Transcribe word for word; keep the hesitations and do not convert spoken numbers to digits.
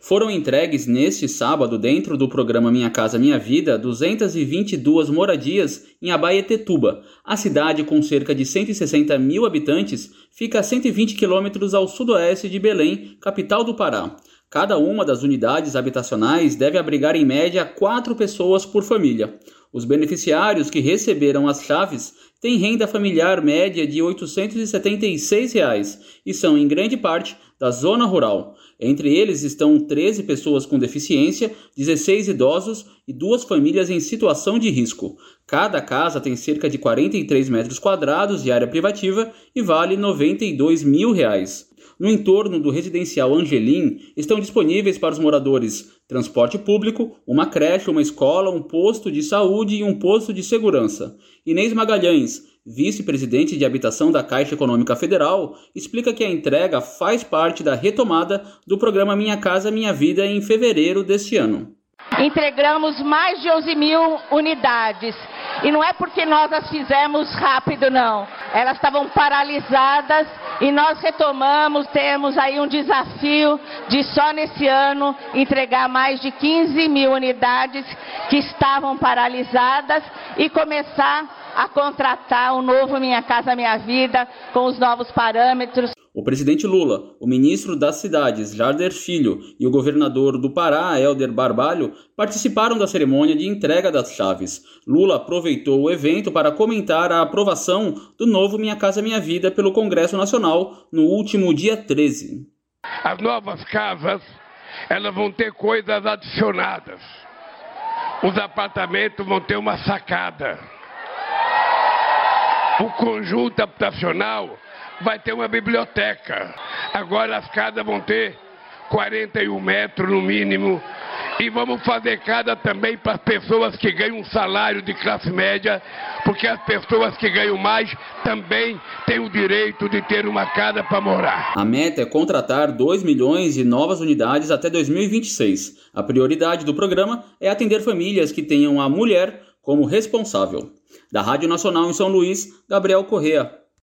Foram entregues neste sábado, dentro do programa Minha Casa Minha Vida, duzentas e vinte e duas moradias em Abaetetuba. A cidade, com cerca de cento e sessenta mil habitantes, fica a cento e vinte quilômetros ao sudoeste de Belém, capital do Pará. Cada uma das unidades habitacionais deve abrigar em média quatro pessoas por família. Os beneficiários que receberam as chaves têm renda familiar média de oitocentos e setenta e seis reais e são, em grande parte, da zona rural. Entre eles estão treze pessoas com deficiência, dezesseis idosos e duas famílias em situação de risco. Cada casa tem cerca de quarenta e três metros quadrados de área privativa e vale noventa e dois mil reais. No entorno do residencial Angelim estão disponíveis para os moradores transporte público, uma creche, uma escola, um posto de saúde e um posto de segurança. Inês Magalhães, vice-presidente de habitação da Caixa Econômica Federal, explica que a entrega faz parte da retomada do programa Minha Casa Minha Vida em fevereiro deste ano. Entregamos mais de onze mil unidades. E não é porque nós as fizemos rápido, não. Elas estavam paralisadas e nós retomamos. Temos aí um desafio de só nesse ano entregar mais de quinze mil unidades que estavam paralisadas e começar a contratar o novo Minha Casa Minha Vida com os novos parâmetros. O presidente Lula, o ministro das Cidades, Jarder Filho, e o governador do Pará, Helder Barbalho, participaram da cerimônia de entrega das chaves. Lula aproveitou o evento para comentar a aprovação do novo Minha Casa Minha Vida pelo Congresso Nacional no último dia treze. As novas casas, elas vão ter coisas adicionadas. Os apartamentos vão ter uma sacada. O conjunto habitacional vai ter uma biblioteca. Agora as casas vão ter quarenta e um metros no mínimo. E vamos fazer casa também para as pessoas que ganham um salário de classe média, porque as pessoas que ganham mais também têm o direito de ter uma casa para morar. A meta é contratar dois milhões de novas unidades até dois mil e vinte e seis. A prioridade do programa é atender famílias que tenham a mulher como responsável. Da Rádio Nacional em São Luís, Gabriel Correa.